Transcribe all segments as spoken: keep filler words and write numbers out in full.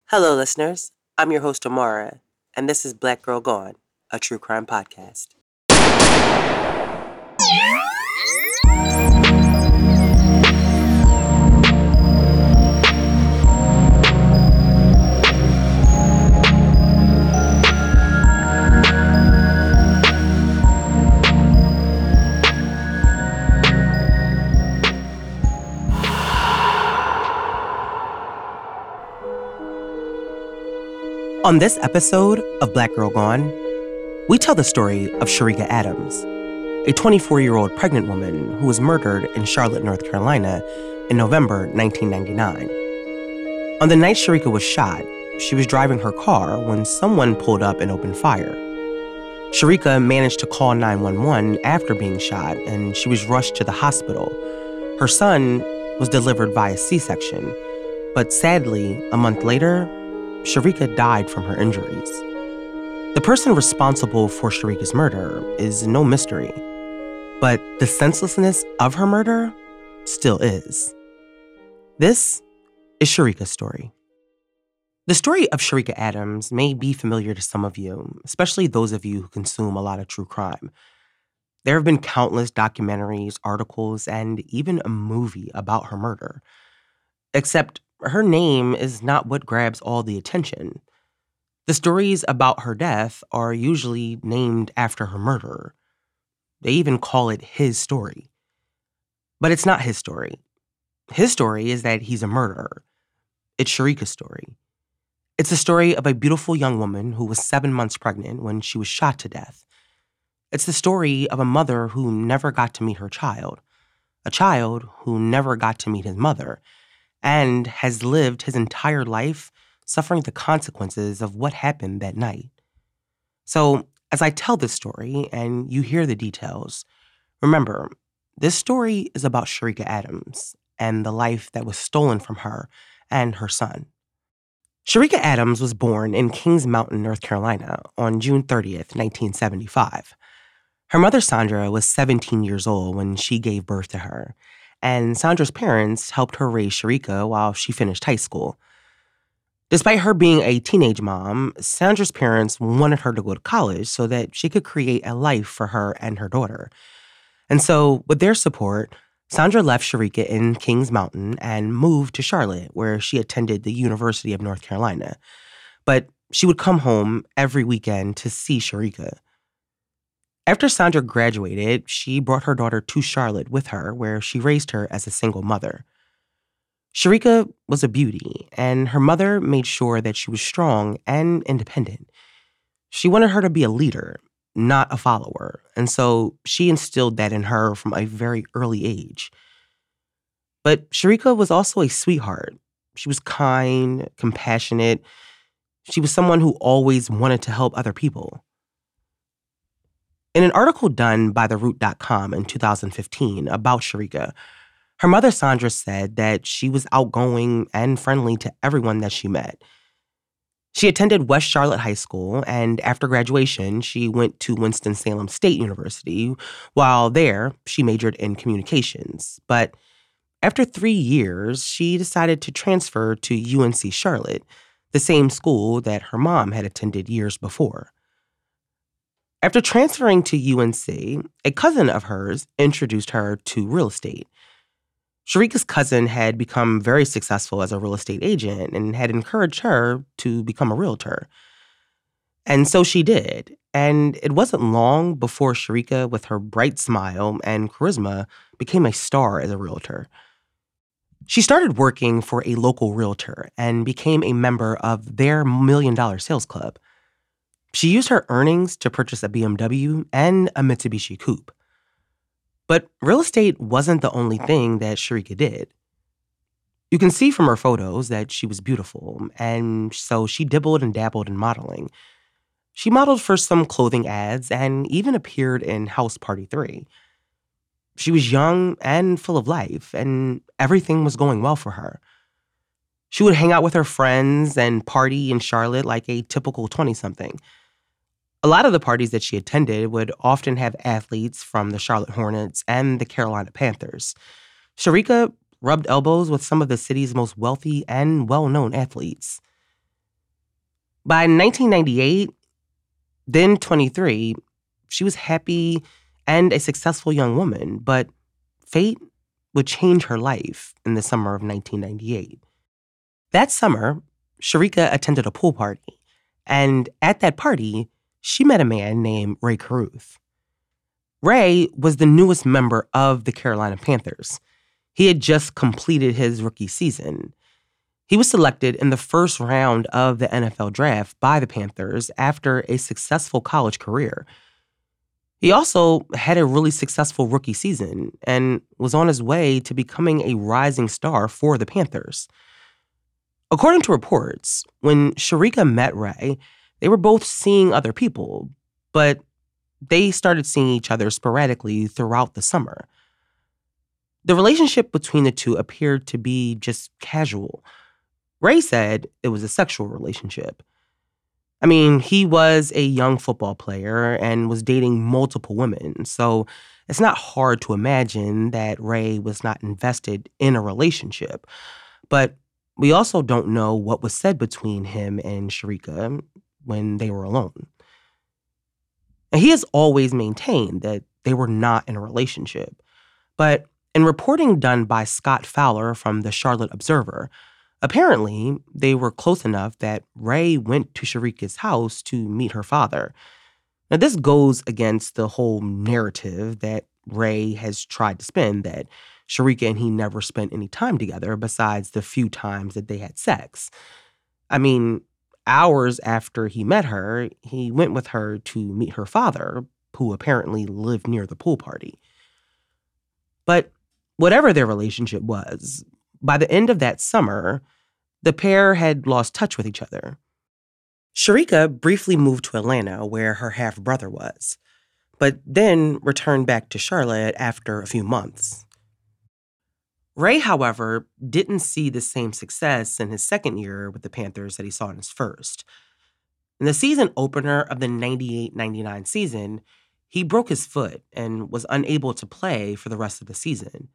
Hello, listeners. I'm your host, Amara, and this is Black Girl Gone, a true crime podcast. On this episode of Black Girl Gone, we tell the story of Sherika Adams, a twenty-four-year-old pregnant woman who was murdered in Charlotte, North Carolina in November nineteen ninety-nine. On the night Sherika was shot, she was driving her car when someone pulled up and opened fire. Sherika managed to call nine one one after being shot, and she was rushed to the hospital. Her son was delivered via C-section, but sadly, a month later, Sherika died from her injuries. The person responsible for Sherika's murder is no mystery, but the senselessness of her murder still is. This is Sherika's story. The story of Sherika Adams may be familiar to some of you, especially those of you who consume a lot of true crime. There have been countless documentaries, articles, and even a movie about her murder. Except her name is not what grabs all the attention. The stories about her death are usually named after her murderer. They even call it his story. But it's not his story. His story is that he's a murderer. It's Sherika's story. It's the story of a beautiful young woman who was seven months pregnant when she was shot to death. It's the story of a mother who never got to meet her child, a child who never got to meet his mother, and has lived his entire life suffering the consequences of what happened that night. So, as I tell this story and you hear the details, remember, this story is about Sherika Adams and the life that was stolen from her and her son. Sherika Adams was born in Kings Mountain, North Carolina on June thirtieth, nineteen seventy-five. Her mother, Sandra, was seventeen years old when she gave birth to her, and Sandra's parents helped her raise Sherika while she finished high school. Despite her being a teenage mom, Sandra's parents wanted her to go to college so that she could create a life for her and her daughter. And so, with their support, Sandra left Sherika in Kings Mountain and moved to Charlotte, where she attended the University of North Carolina. But she would come home every weekend to see Sherika. After Sandra graduated, she brought her daughter to Charlotte with her, where she raised her as a single mother. Sherika was a beauty, and her mother made sure that she was strong and independent. She wanted her to be a leader, not a follower, and so she instilled that in her from a very early age. But Sherika was also a sweetheart. She was kind, compassionate. She was someone who always wanted to help other people. In an article done by the root dot com in two thousand fifteen about Sherika, her mother Sandra said that she was outgoing and friendly to everyone that she met. She attended West Charlotte High School, and after graduation, she went to Winston-Salem State University. While there, she majored in communications. But after three years, she decided to transfer to U N C Charlotte, the same school that her mom had attended years before. After transferring to U N C, a cousin of hers introduced her to real estate. Sherika's cousin had become very successful as a real estate agent and had encouraged her to become a realtor. And so she did. And it wasn't long before Sherika, with her bright smile and charisma, became a star as a realtor. She started working for a local realtor and became a member of their Million Dollar Sales Club. She used her earnings to purchase a B M W and a Mitsubishi Coupe. But real estate wasn't the only thing that Sherika did. You can see from her photos that she was beautiful, and so she dibbled and dabbled in modeling. She modeled for some clothing ads and even appeared in House Party three. She was young and full of life, and everything was going well for her. She would hang out with her friends and party in Charlotte like a typical twenty-something. A lot of the parties that she attended would often have athletes from the Charlotte Hornets and the Carolina Panthers. Sherika rubbed elbows with some of the city's most wealthy and well-known athletes. By nineteen ninety-eight, then twenty-three, she was happy and a successful young woman, but fate would change her life in the summer of nineteen ninety-eight. That summer, Sharika attended a pool party, and at that party, she met a man named Ray Carruth. Ray was the newest member of the Carolina Panthers. He had just completed his rookie season. He was selected in the first round of the N F L draft by the Panthers after a successful college career. He also had a really successful rookie season and was on his way to becoming a rising star for the Panthers. According to reports, when Sharika met Ray, they were both seeing other people, but they started seeing each other sporadically throughout the summer. The relationship between the two appeared to be just casual. Ray said it was a sexual relationship. I mean, he was a young football player and was dating multiple women, so it's not hard to imagine that Ray was not invested in a relationship. But we also don't know what was said between him and Sharika when they were alone. And he has always maintained that they were not in a relationship. But in reporting done by Scott Fowler from the Charlotte Observer, apparently they were close enough that Ray went to Sharika's house to meet her father. Now, this goes against the whole narrative that Ray has tried to spin, that Sharika and he never spent any time together besides the few times that they had sex. I mean, hours after he met her, he went with her to meet her father, who apparently lived near the pool party. But whatever their relationship was, by the end of that summer, the pair had lost touch with each other. Sharika briefly moved to Atlanta, where her half-brother was, but then returned back to Charlotte after a few months. Ray, however, didn't see the same success in his second year with the Panthers that he saw in his first. In the season opener of the ninety-eight ninety-nine season, he broke his foot and was unable to play for the rest of the season.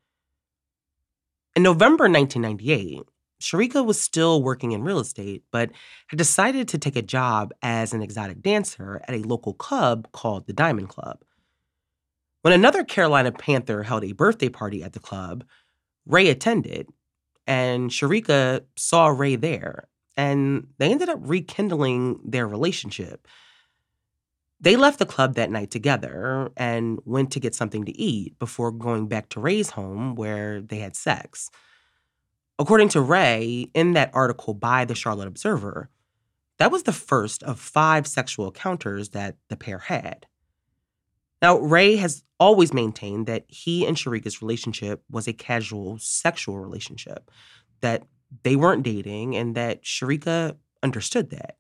In November nineteen ninety-eight, Sharika was still working in real estate, but had decided to take a job as an exotic dancer at a local club called the Diamond Club. When another Carolina Panther held a birthday party at the club, Ray attended, and Sharika saw Ray there, and they ended up rekindling their relationship. They left the club that night together and went to get something to eat before going back to Ray's home where they had sex. According to Ray, in that article by the Charlotte Observer, that was the first of five sexual encounters that the pair had. Now, Ray has always maintained that he and Sharika's relationship was a casual sexual relationship, that they weren't dating, and that Sharika understood that.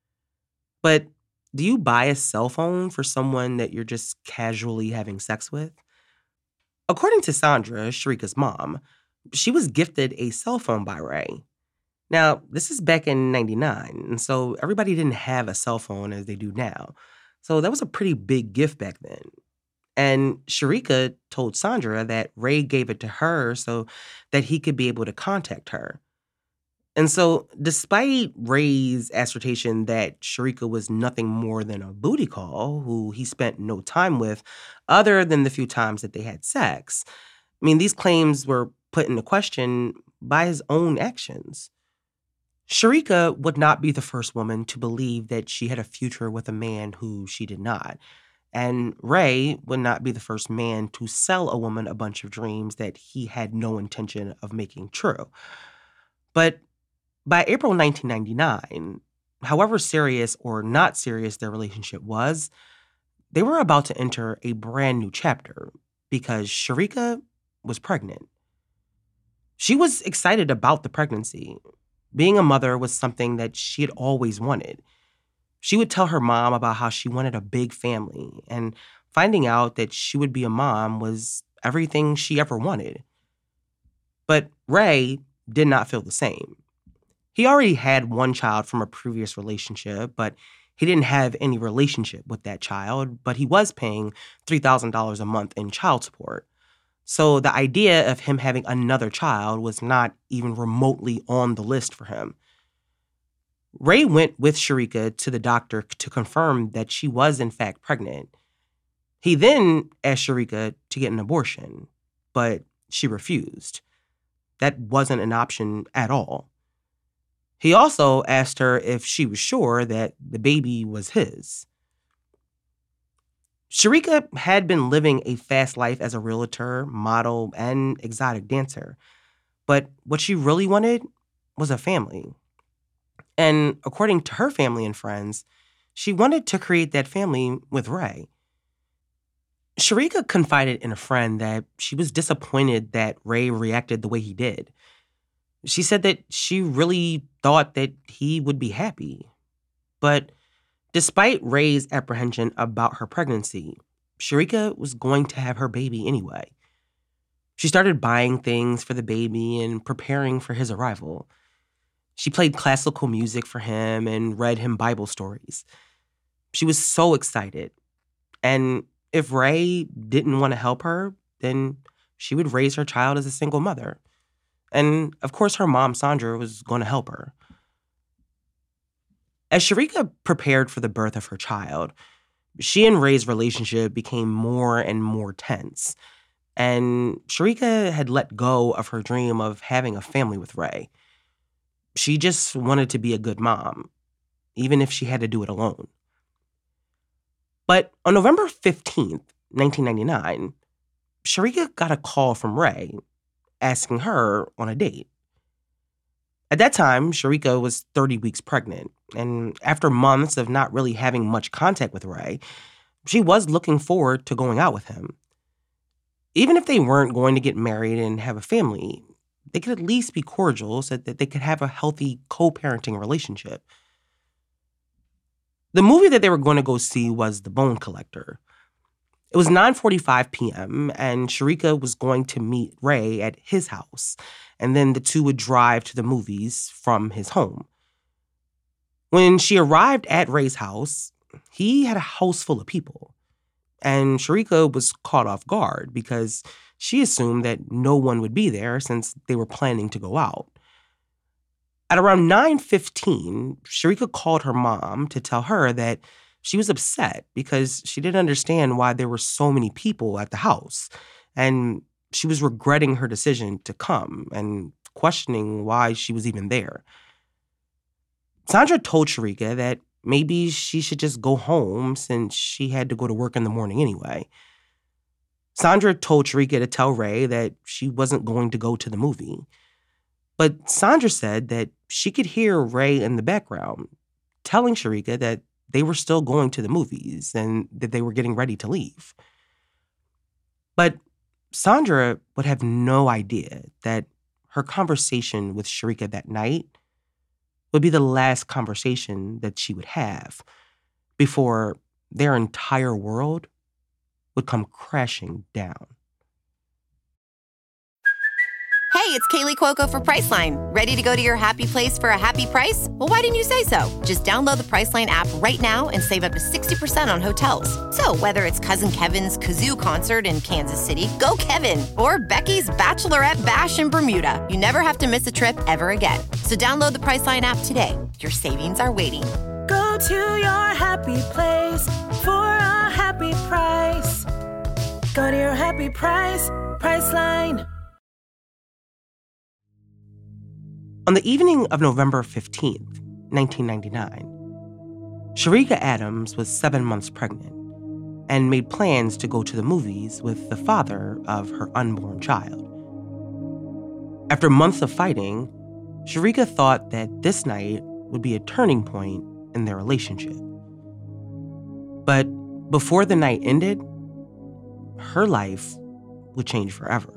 But do you buy a cell phone for someone that you're just casually having sex with? According to Sandra, Sharika's mom, she was gifted a cell phone by Ray. Now, this is back in ninety-nine, and so everybody didn't have a cell phone as they do now. So that was a pretty big gift back then. And Sharika told Sandra that Ray gave it to her so that he could be able to contact her. And so, despite Ray's assertion that Sharika was nothing more than a booty call who he spent no time with other than the few times that they had sex, I mean, these claims were put into question by his own actions. Sharika would not be the first woman to believe that she had a future with a man who she did not. And Ray would not be the first man to sell a woman a bunch of dreams that he had no intention of making true. But by April nineteen ninety-nine, however serious or not serious their relationship was, they were about to enter a brand new chapter because Sharika was pregnant. She was excited about the pregnancy. Being a mother was something that she had always wanted. She would tell her mom about how she wanted a big family, and finding out that she would be a mom was everything she ever wanted. But Ray did not feel the same. He already had one child from a previous relationship, but he didn't have any relationship with that child, but he was paying three thousand dollars a month in child support. So the idea of him having another child was not even remotely on the list for him. Ray went with Sharika to the doctor to confirm that she was in fact pregnant. He then asked Sharika to get an abortion, but she refused. That wasn't an option at all. He also asked her if she was sure that the baby was his. Sharika had been living a fast life as a realtor, model, and exotic dancer, but what she really wanted was a family. And according to her family and friends, she wanted to create that family with Ray. Sharika confided in a friend that she was disappointed that Ray reacted the way he did. She said that she really thought that he would be happy. But despite Ray's apprehension about her pregnancy, Sharika was going to have her baby anyway. She started buying things for the baby and preparing for his arrival. She played classical music for him and read him Bible stories. She was so excited. And if Ray didn't want to help her, then she would raise her child as a single mother. And of course, her mom, Sandra, was going to help her. As Sharika prepared for the birth of her child, she and Ray's relationship became more and more tense. And Sharika had let go of her dream of having a family with Ray. She just wanted to be a good mom, even if she had to do it alone. But on November fifteenth, nineteen ninety-nine, Sharika got a call from Ray asking her on a date. At that time, Sharika was thirty weeks pregnant, and after months of not really having much contact with Ray, she was looking forward to going out with him. Even if they weren't going to get married and have a family, they could at least be cordial so that they could have a healthy co-parenting relationship. The movie that they were going to go see was The Bone Collector. It was nine forty-five p.m., and Sharika was going to meet Ray at his house, and then the two would drive to the movies from his home. When she arrived at Ray's house, he had a house full of people, and Sharika was caught off guard because she assumed that no one would be there since they were planning to go out. At around nine fifteen, Sharika called her mom to tell her that she was upset because she didn't understand why there were so many people at the house, and she was regretting her decision to come and questioning why she was even there. Sandra told Sharika that maybe she should just go home since she had to go to work in the morning anyway. Sandra told Sharika to tell Ray that she wasn't going to go to the movie. But Sandra said that she could hear Ray in the background telling Sharika that they were still going to the movies and that they were getting ready to leave. But Sandra would have no idea that her conversation with Sharika that night would be the last conversation that she would have before their entire world would come crashing down. Hey, it's Kaylee Cuoco for Priceline. Ready to go to your happy place for a happy price? Well, why didn't you say so? Just download the Priceline app right now and save up to sixty percent on hotels. So whether it's Cousin Kevin's Kazoo Concert in Kansas City, go Kevin, or Becky's Bachelorette Bash in Bermuda, you never have to miss a trip ever again. So download the Priceline app today. Your savings are waiting. Go to your happy place for a happy price. Go to your happy price, Priceline. On the evening of November fifteenth, nineteen ninety-nine, Sharika Adams was seven months pregnant and made plans to go to the movies with the father of her unborn child. After months of fighting, Sharika thought that this night would be a turning point in their relationship. But before the night ended, her life would change forever.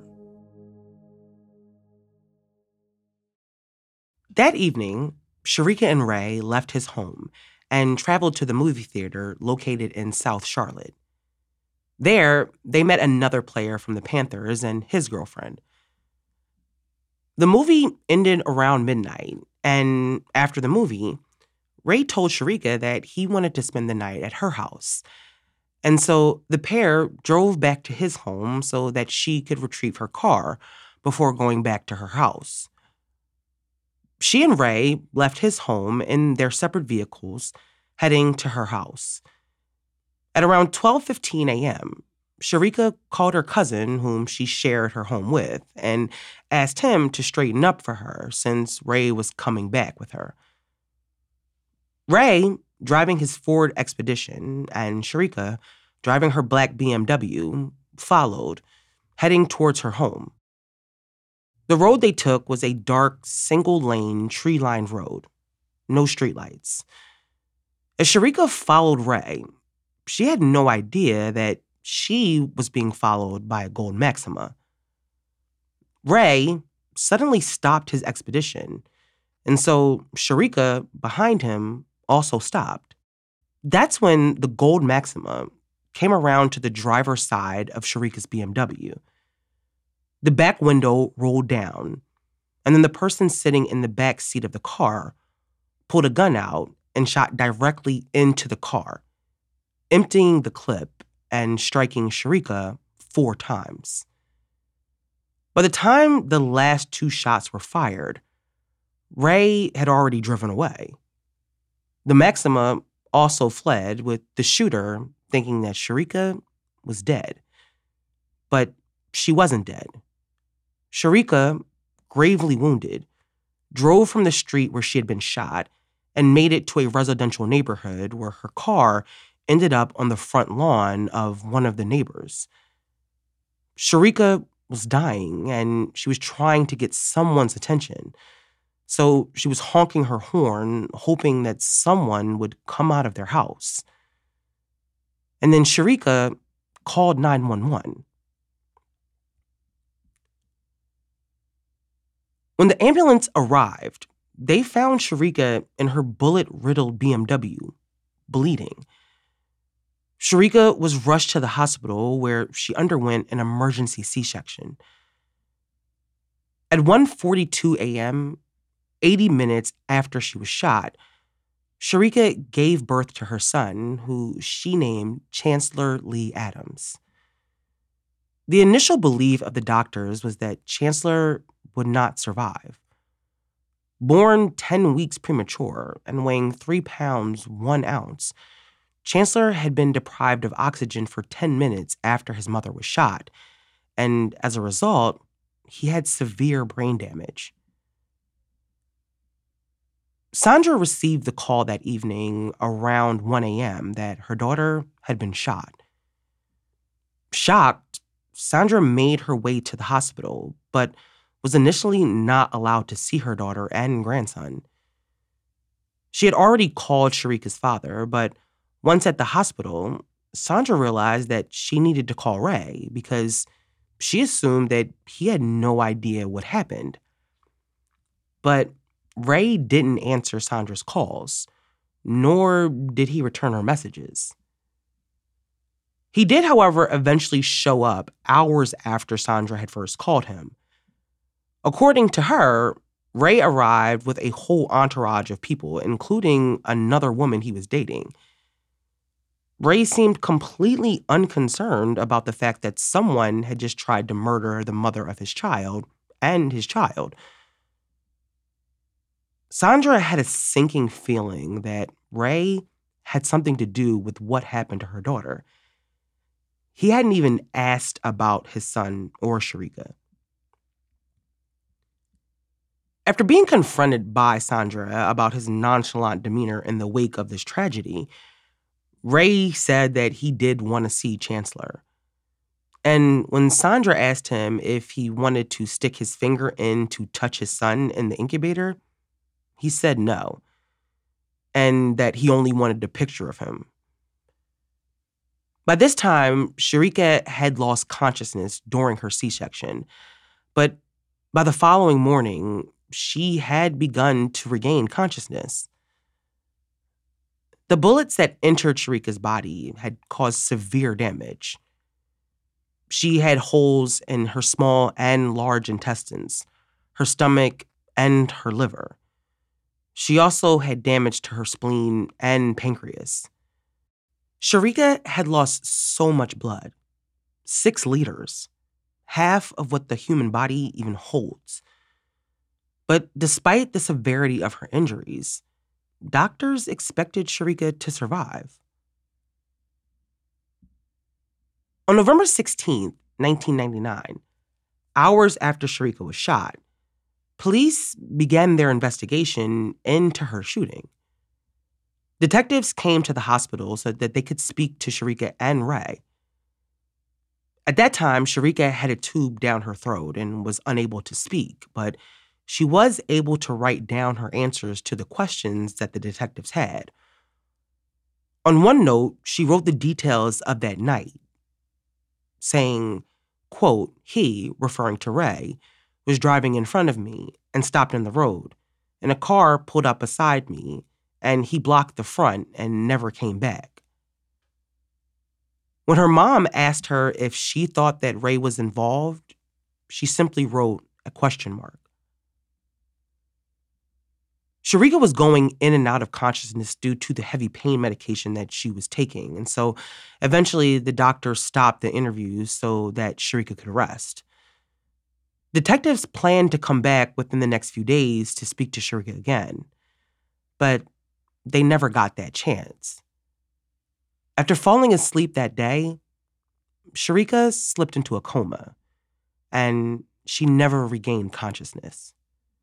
That evening, Sharika and Ray left his home and traveled to the movie theater located in South Charlotte. There, they met another player from the Panthers and his girlfriend. The movie ended around midnight, and after the movie, Ray told Sharika that he wanted to spend the night at her house. And so the pair drove back to his home so that she could retrieve her car before going back to her house. She and Ray left his home in their separate vehicles, heading to her house. At around twelve fifteen a.m., Sharika called her cousin, whom she shared her home with, and asked him to straighten up for her since Ray was coming back with her. Ray, driving his Ford Expedition, and Sharika, driving her black B M W, followed, heading towards her home. The road they took was a dark, single-lane, tree-lined road. No streetlights. As Sharika followed Ray, she had no idea that she was being followed by a gold Maxima. Ray suddenly stopped his Expedition, and so Sharika, behind him, also stopped. That's when the gold Maxima came around to the driver's side of Sharika's B M W. The back window rolled down, and then the person sitting in the back seat of the car pulled a gun out and shot directly into the car, emptying the clip and striking Sharika four times. By the time the last two shots were fired, Ray had already driven away. The Maxima also fled, with the shooter thinking that Sharika was dead. But she wasn't dead. Sharika, gravely wounded, drove from the street where she had been shot and made it to a residential neighborhood where her car ended up on the front lawn of one of the neighbors. Sharika was dying, and she was trying to get someone's attention. So she was honking her horn, hoping that someone would come out of their house. And then Sharika called nine one one. When the ambulance arrived, they found Sharika in her bullet-riddled B M W, bleeding. Sharika was rushed to the hospital where she underwent an emergency C-section. At one forty-two a.m., eighty minutes after she was shot, Sharika gave birth to her son, who she named Chancellor Lee Adams. The initial belief of the doctors was that Chancellor would not survive. Born ten weeks premature and weighing three pounds, one ounce, Chancellor had been deprived of oxygen for ten minutes after his mother was shot, and as a result, he had severe brain damage. Sandra received the call that evening around one a.m. that her daughter had been shot. Shocked, Sandra made her way to the hospital, but was initially not allowed to see her daughter and grandson. She had already called Sharika's father, but once at the hospital, Sandra realized that she needed to call Ray because she assumed that he had no idea what happened. But Ray didn't answer Sandra's calls, nor did he return her messages. He did, however, eventually show up hours after Sandra had first called him. According to her, Ray arrived with a whole entourage of people, including another woman he was dating. Ray seemed completely unconcerned about the fact that someone had just tried to murder the mother of his child and his child. Sandra had a sinking feeling that Ray had something to do with what happened to her daughter. He hadn't even asked about his son or Sharika. After being confronted by Sandra about his nonchalant demeanor in the wake of this tragedy, Ray said that he did want to see Chancellor. And when Sandra asked him if he wanted to stick his finger in to touch his son in the incubator, he said no, and that he only wanted a picture of him. By this time, Sharika had lost consciousness during her C-section, but by the following morning, she had begun to regain consciousness. The bullets that entered Sharika's body had caused severe damage. She had holes in her small and large intestines, her stomach, and her liver. She also had damage to her spleen and pancreas. Sharika had lost so much blood, six liters, half of what the human body even holds. But despite the severity of her injuries, doctors expected Shericka to survive. On November sixteenth, nineteen ninety-nine, hours after Shericka was shot, police began their investigation into her shooting. Detectives came to the hospital so that they could speak to Shericka and Ray. At that time, Shericka had a tube down her throat and was unable to speak, but she was able to write down her answers to the questions that the detectives had. On one note, she wrote the details of that night, saying, quote, "He," referring to Ray, "was driving in front of me and stopped in the road, and a car pulled up beside me, and he blocked the front and never came back." When her mom asked her if she thought that Ray was involved, she simply wrote a question mark. Shericka was going in and out of consciousness due to the heavy pain medication that she was taking, and so eventually the doctor stopped the interviews so that Shericka could rest. Detectives planned to come back within the next few days to speak to Shericka again, but they never got that chance. After falling asleep that day, Shericka slipped into a coma, and she never regained consciousness.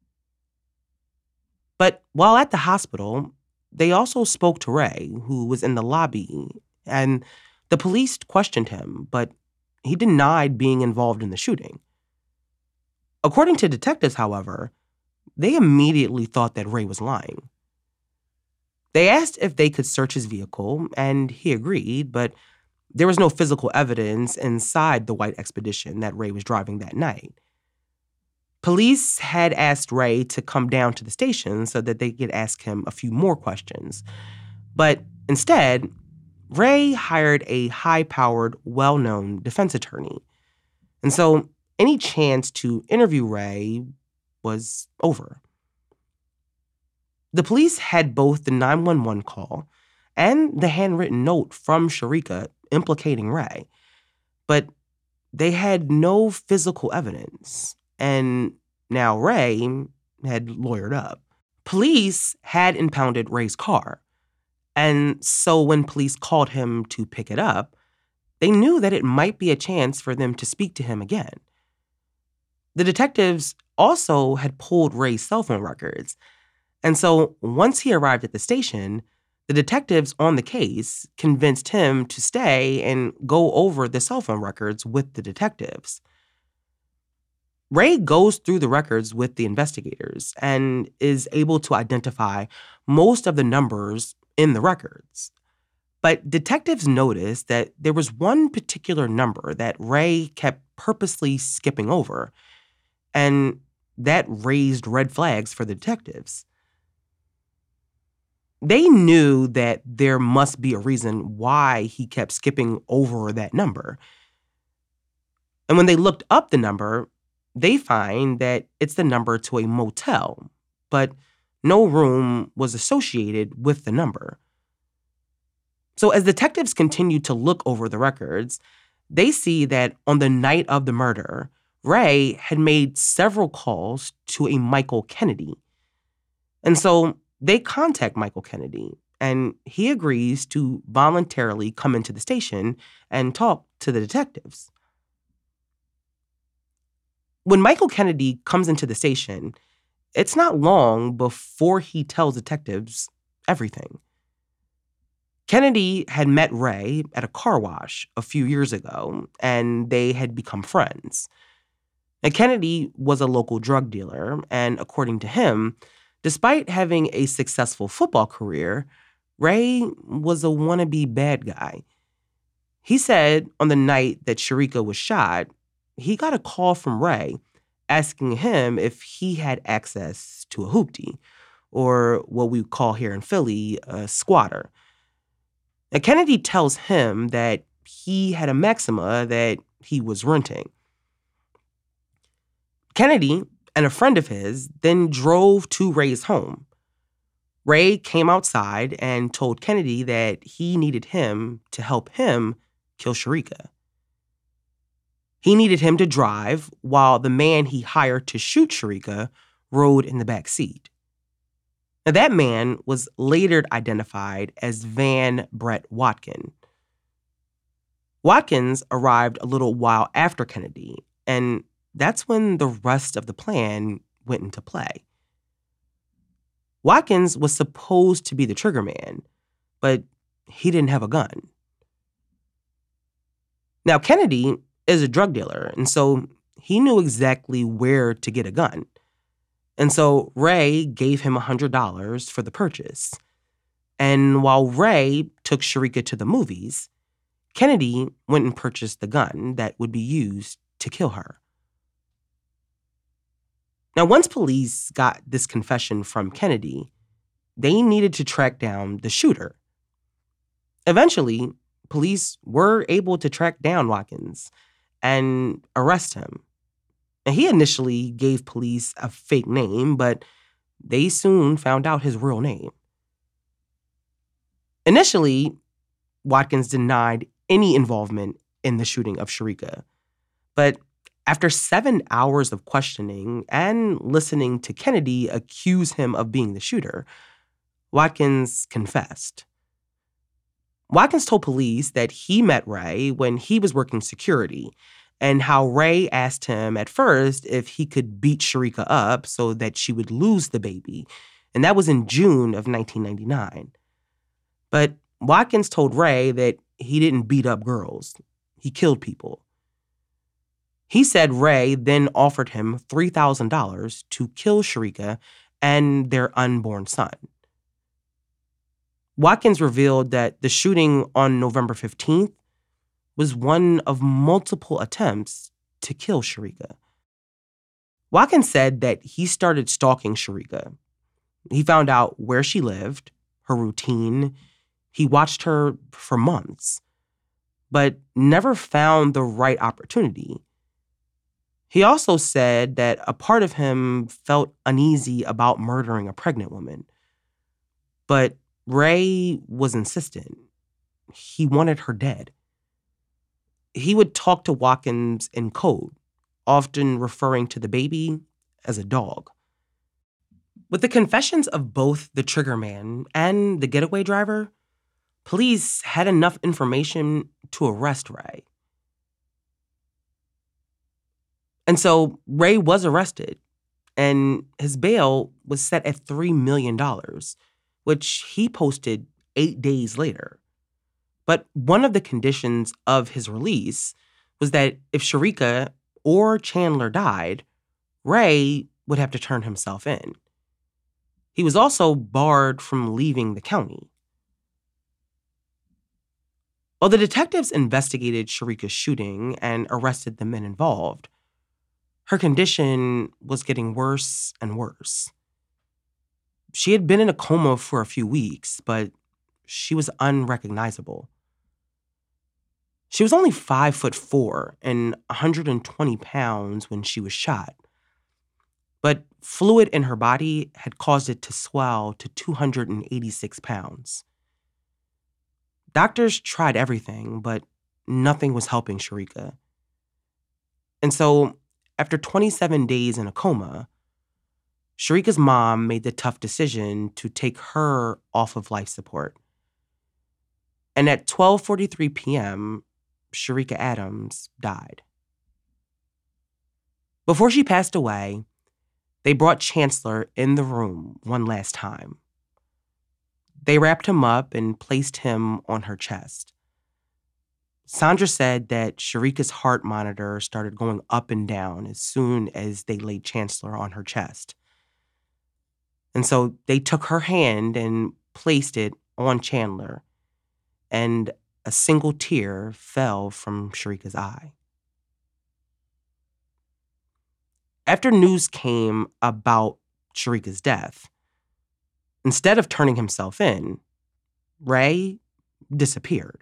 But while at the hospital, they also spoke to Ray, who was in the lobby, and the police questioned him, but he denied being involved in the shooting. According to detectives, however, they immediately thought that Ray was lying. They asked if they could search his vehicle, and he agreed, but there was no physical evidence inside the white Expedition that Ray was driving that night. Police had asked Ray to come down to the station so that they could ask him a few more questions. But instead, Ray hired a high-powered, well-known defense attorney. And so any chance to interview Ray was over. The police had both the nine one one call and the handwritten note from Shericka implicating Ray, but they had no physical evidence. And now Ray had lawyered up. Police had impounded Ray's car. And so when police called him to pick it up, they knew that it might be a chance for them to speak to him again. The detectives also had pulled Ray's cell phone records. And so once he arrived at the station, the detectives on the case convinced him to stay and go over the cell phone records with the detectives. Ray goes through the records with the investigators and is able to identify most of the numbers in the records. But detectives noticed that there was one particular number that Ray kept purposely skipping over, and that raised red flags for the detectives. They knew that there must be a reason why he kept skipping over that number. And when they looked up the number, they find that it's the number to a motel, but no room was associated with the number. So as detectives continue to look over the records, they see that on the night of the murder, Ray had made several calls to a Michael Kennedy. And so they contact Michael Kennedy, and he agrees to voluntarily come into the station and talk to the detectives. When Michael Kennedy comes into the station, it's not long before he tells detectives everything. Kennedy had met Ray at a car wash a few years ago, and they had become friends. Now, Kennedy was a local drug dealer, and according to him, despite having a successful football career, Ray was a wannabe bad guy. He said on the night that Shericka was shot, he got a call from Ray asking him if he had access to a hoopty, or what we call here in Philly, a squatter. Now, Kennedy tells him that he had a Maxima that he was renting. Kennedy and a friend of his then drove to Ray's home. Ray came outside and told Kennedy that he needed him to help him kill Shericka. He needed him to drive while the man he hired to shoot Shericka rode in the back seat. Now, that man was later identified as Van Brett Watkin. Watkins arrived a little while after Kennedy, and that's when the rest of the plan went into play. Watkins was supposed to be the trigger man, but he didn't have a gun. Now, Kennedy is a drug dealer, and so he knew exactly where to get a gun. And so Ray gave him one hundred dollars for the purchase. And while Ray took Sherika to the movies, Kennedy went and purchased the gun that would be used to kill her. Now, once police got this confession from Kennedy, they needed to track down the shooter. Eventually, police were able to track down Watkins and arrest him. And he initially gave police a fake name, but they soon found out his real name. Initially, Watkins denied any involvement in the shooting of Sherika. But after seven hours of questioning and listening to Kennedy accuse him of being the shooter, Watkins confessed. Watkins told police that he met Ray when he was working security, and how Ray asked him at first if he could beat Sherika up so that she would lose the baby. And that was in June of nineteen ninety-nine. But Watkins told Ray that he didn't beat up girls. He killed people. He said Ray then offered him three thousand dollars to kill Sherika and their unborn son. Watkins revealed that the shooting on November fifteenth was one of multiple attempts to kill Sherika. Watkins said that he started stalking Sherika. He found out where she lived, her routine. He watched her for months, but never found the right opportunity. He also said that a part of him felt uneasy about murdering a pregnant woman. But Ray was insistent. He wanted her dead. He would talk to Watkins in code, often referring to the baby as a dog. With the confessions of both the trigger man and the getaway driver, police had enough information to arrest Ray. And so Ray was arrested, and his bail was set at three million dollars, which he posted eight days later. But one of the conditions of his release was that if Sherika or Chandler died, Ray would have to turn himself in. He was also barred from leaving the county. While the detectives investigated Sherika's shooting and arrested the men involved, her condition was getting worse and worse. She had been in a coma for a few weeks, but she was unrecognizable. She was only five foot four and one hundred twenty pounds when she was shot. But fluid in her body had caused it to swell to two hundred eighty-six pounds. Doctors tried everything, but nothing was helping Sherika. And so, after twenty-seven days in a coma, Sherika's mom made the tough decision to take her off of life support. And at twelve forty-three p.m., Sherika Adams died. Before she passed away, they brought Chancellor in the room one last time. They wrapped him up and placed him on her chest. Sandra said that Sherika's heart monitor started going up and down as soon as they laid Chancellor on her chest. And so they took her hand and placed it on Chandler, and a single tear fell from Sherika's eye. After news came about Sherika's death, instead of turning himself in, Ray disappeared.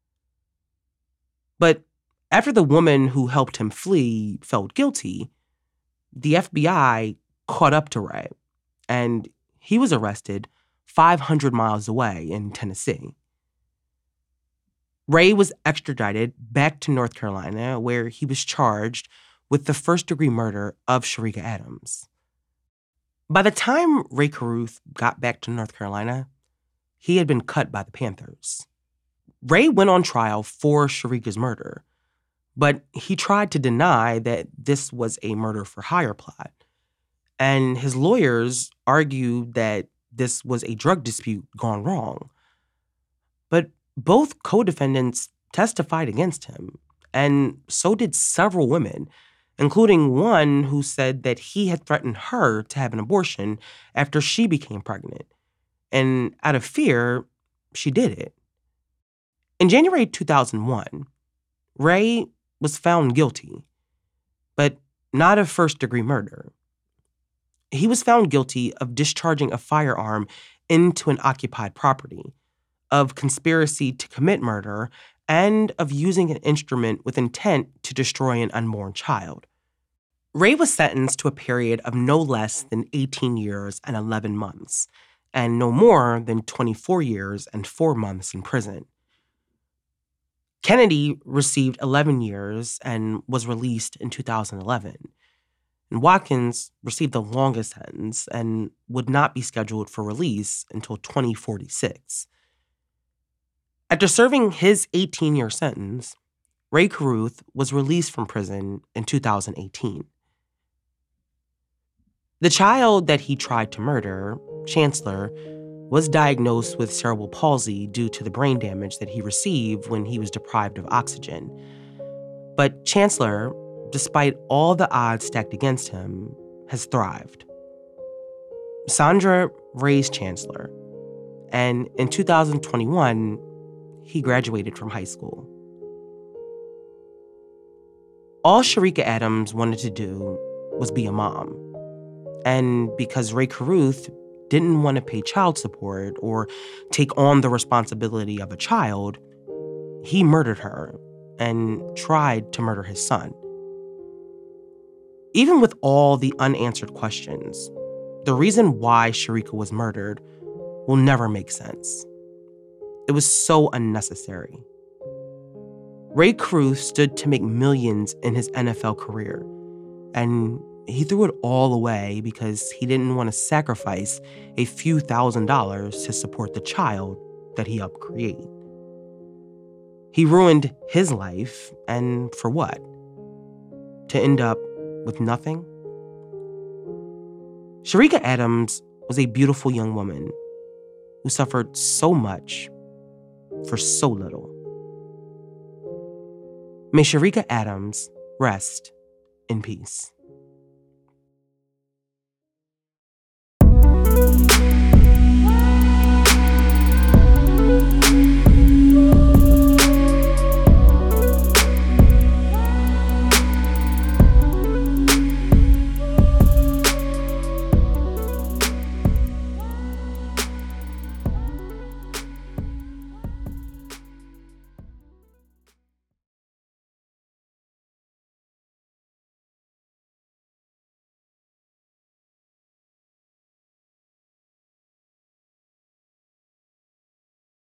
But after the woman who helped him flee felt guilty, the F B I caught up to Ray, and he was arrested five hundred miles away in Tennessee. Ray was extradited back to North Carolina, where he was charged with the first-degree murder of Sherika Adams. By the time Ray Caruth got back to North Carolina, he had been cut by the Panthers. Ray went on trial for Sharika's murder, but he tried to deny that this was a murder-for-hire plot. And his lawyers argued that this was a drug dispute gone wrong. But both co-defendants testified against him, and so did several women, including one who said that he had threatened her to have an abortion after she became pregnant. And out of fear, she did it. In January two thousand one, Ray was found guilty, but not of first-degree murder. He was found guilty of discharging a firearm into an occupied property, of conspiracy to commit murder, and of using an instrument with intent to destroy an unborn child. Ray was sentenced to a period of no less than eighteen years and eleven months, and no more than twenty-four years and four months in prison. Kennedy received eleven years and was released in two thousand eleven. And Watkins received the longest sentence and would not be scheduled for release until twenty forty-six. After serving his eighteen-year sentence, Ray Caruth was released from prison in two thousand eighteen. The child that he tried to murder, Chancellor, was diagnosed with cerebral palsy due to the brain damage that he received when he was deprived of oxygen. But Chancellor, despite all the odds stacked against him, has thrived. Sandra raised Chancellor, and in two thousand twenty-one, he graduated from high school. All Sharika Adams wanted to do was be a mom. And because Ray Caruth didn't want to pay child support or take on the responsibility of a child, he murdered her and tried to murder his son. Even with all the unanswered questions, the reason why Sharika was murdered will never make sense. It was so unnecessary. Ray Caruth stood to make millions in his N F L career, and he threw it all away because he didn't want to sacrifice a few thousand dollars to support the child that he helped create. He ruined his life, and for what? To end up with nothing? Sharika Adams was a beautiful young woman who suffered so much for so little. May Sharika Adams rest in peace.